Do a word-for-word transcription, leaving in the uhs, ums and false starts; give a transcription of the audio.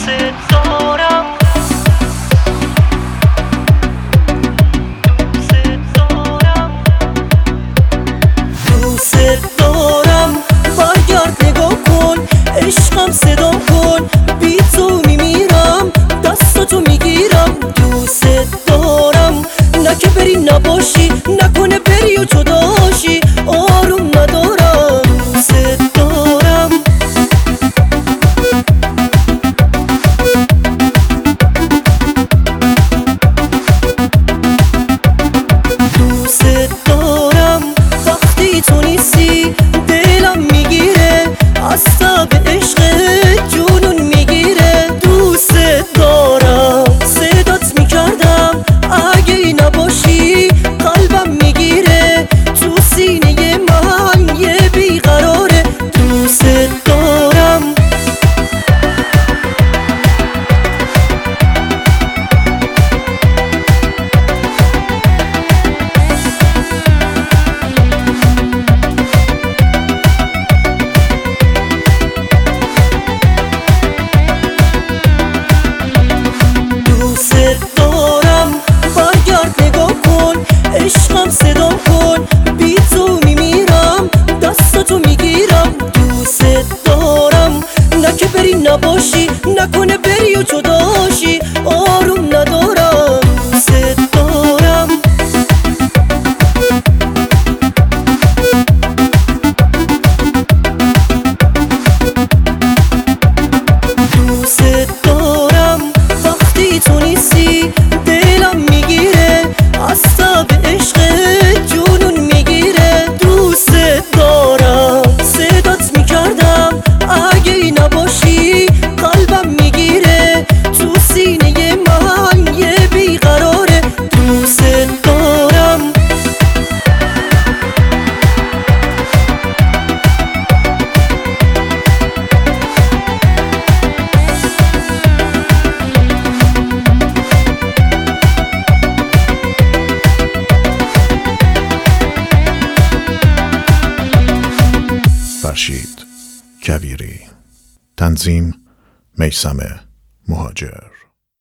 عشقم صدا کن، بی تو میمیرم، دست تو میگیرم. دوست دارم، نه که بری نباشی، نکنه بری و جداشی، آروم ندارم. دوست دارم، دوست دارم. وقتی تو نیستی دلم میگیره، از تب عشق جنون میگیره. دوست دارم، صدات میکردم اگه نباشی، قلبم میگیره، تو سینه من یه بیقراره. دوست دارم، عشقم صدا کن، بی تو میمیرم، دست تو میگیرم. دوست دارم، نه که بری نباشی، نکنه بری و جداشی، آروم ندارم. دوست دارم، دوست دارم. وقتی تو نیستی دلم میگیره، از تب عشق جنون میگیره. دوست دارم، صدات میکردم اگه نباشی، قلبم میگیره، تو سینه من یه بیقراره. دوست دارم، فرشید کویری. تنظیم میثم مهاجر.